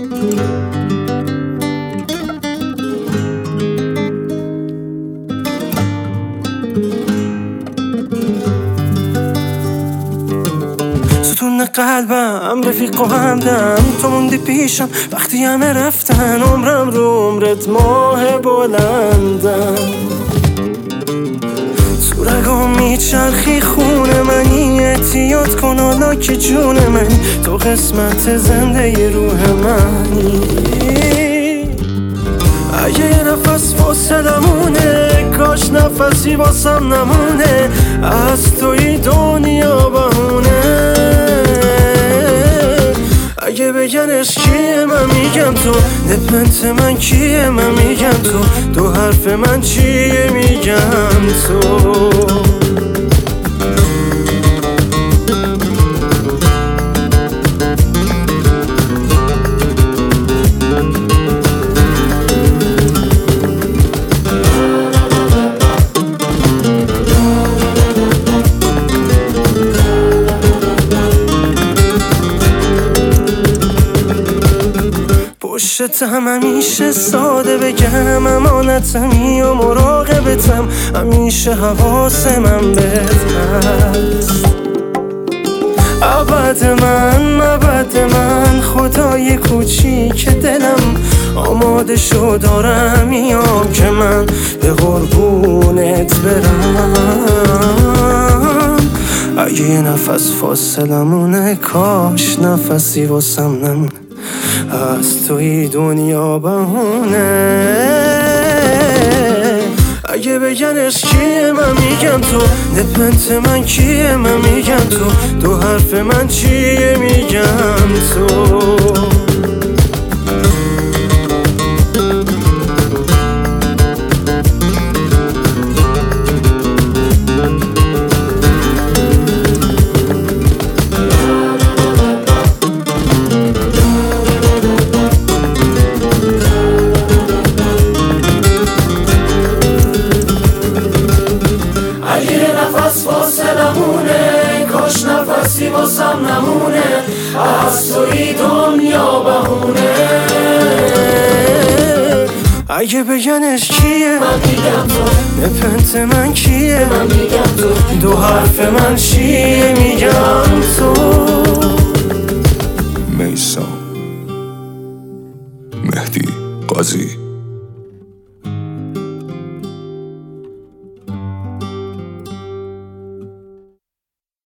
ستون قلبم رفیق و همدم تو موندی پیشم وقتی همه رفتن عمرم رو عمرت ماه بلندم تو رگام میچرخی خون منی احتیاط کن حالا که جون منی تو قسمت زنده روح منی اگه یه نفس فاصلمونه کاش نفسی واسم نمونه از توی دنیا بهونه اگه بگنش کیه من میگم تو نپنت من کیه من میگم تو دو حرف من چیه میگم تو پشتم همیشه ساده بگم امانتمی و مراقبتم همیشه حواس من بهت هست ابد من خدای کوچیک دلم آماده شو دارم میام که من به قربونت برم اگه یه نفس فاصلمونه کاش نفسی واسم نمونه از توی دنیا بهونه اگه بگنش کیه من میگم تو نپنت من کیه من میگم تو دو حرف من چیه میگم تو کاش نفسی واسم نمونه از توی دنیا بهونه اگه بگنش کیه من میگم تو نپنت من کیه من میگم تو دو حرف من چیه میگم